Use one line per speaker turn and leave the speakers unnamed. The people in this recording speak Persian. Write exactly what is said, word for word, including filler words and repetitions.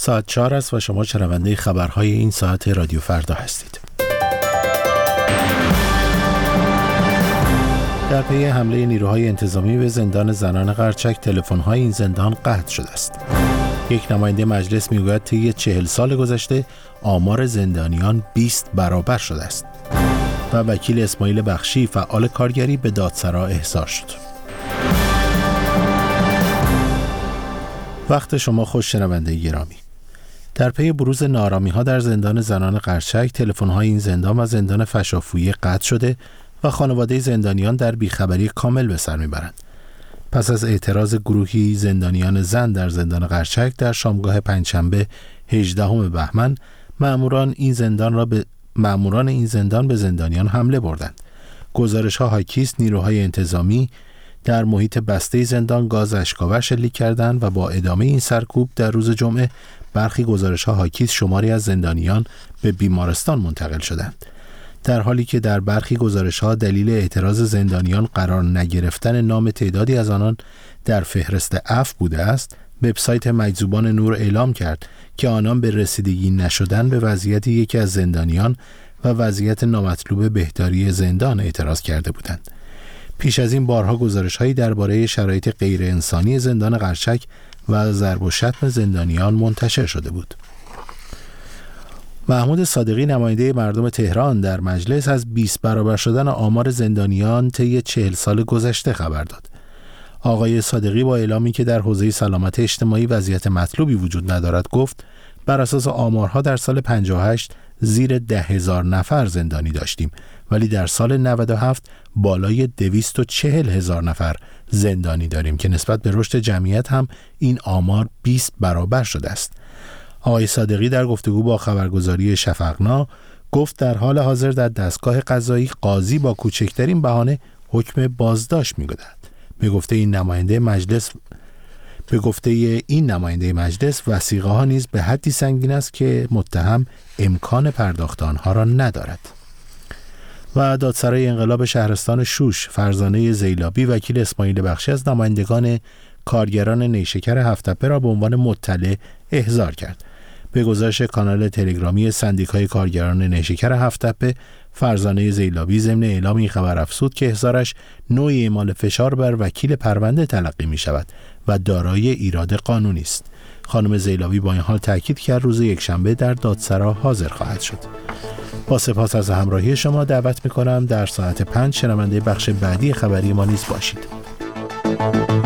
ساعت چهار است و شما شنونده خبرهای این ساعت رادیو فردا هستید. در پی حمله نیروهای انتظامی به زندان زنان قرچک، تلفن‌های این زندان قطع شده است. یک نماینده مجلس میگوید طی چهل سال گذشته آمار زندانیان بیست برابر شده است. و وکیل اسماعیل بخشی فعال کارگری به دادسرا احضار شد. وقت شما خوش شنونده گرامی. در پی بروز ناآرامی‌ها در زندان زنان قرچک، تلفن‌های این زندان و زندان فشافویی قطع شده و خانواده زندانیان در بیخبری کامل به سر میبرند. پس از اعتراض گروهی زندانیان زن در زندان قرچک در شامگاه پنجشنبه هجدهم بهمن، مأموران این زندان را به مأموران این زندان به زندانیان حمله بردند. گزارش‌ها حاکی است نیروهای انتظامی در محیط بسته زندان گاز اشک‌آور شلیک کردند و با ادامه این سرکوب در روز جمعه برخی گزارش‌ها حاکی است شماری از زندانیان به بیمارستان منتقل شدند. در حالی که در برخی گزارش‌ها دلیل اعتراض زندانیان قرار نگرفتن نام تعدادی از آنان در فهرست عفو بوده است، وبسایت مجذوبان نور اعلام کرد که آنان به رسیدگی نشدن به وضعیت یکی از زندانیان و وضعیت نامطلوب بهداری زندان اعتراض کرده بودند. پیش از این بارها گزارش‌هایی درباره شرایط غیر انسانی زندان قرچک و ضرب و شتم زندانیان منتشر شده بود. محمود صادقی نماینده مردم تهران در مجلس از بیست برابر شدن آمار زندانیان طی چهل سال گذشته خبر داد. آقای صادقی با اعلامی که در حوزه سلامت اجتماعی وضعیت مطلوبی وجود ندارد گفت بر اساس آمارها در سال پنجاه و هشت زیر ده هزار نفر زندانی داشتیم، ولی در سال نود و هفت بالای دویست و چهل هزار نفر زندانی داریم که نسبت به رشد جمعیت هم این آمار بیست برابر شده است. آقای صادقی در گفتگو با خبرگزاری شفقنا گفت در حال حاضر در دستگاه قضایی قاضی با کوچکترین بهانه حکم بازداشت می‌دهد. به گفته این نماینده مجلس به گفته این نماینده مجلس وثیقه ها نیز به حدی سنگین است که متهم امکان پرداخت آنها را ندارد. و دادسرای انقلاب شهرستان شوش فرزانه زیلابی وکیل اسماعیل بخشی از نمایندگان کارگران نیشکر هفت‌تپه را به عنوان مطلع احضار کرد. به گزارش کانال تلگرامی سندیکای کارگران نیشکر هفت‌تپه، فرزانه زیلابی ضمن اعلام این خبر افزود که احضارش نوعی اعمال فشار بر وکیل پرونده تلقی می شود و دارای ایراد قانونی است. خانم زیلابی با این حال تاکید کرد روز یکشنبه در دادسرا حاضر خواهد شد. با سپاس از همراهی شما دعوت می کنم در ساعت پنج شنونده بخش بعدی خبری ما نیز باشید.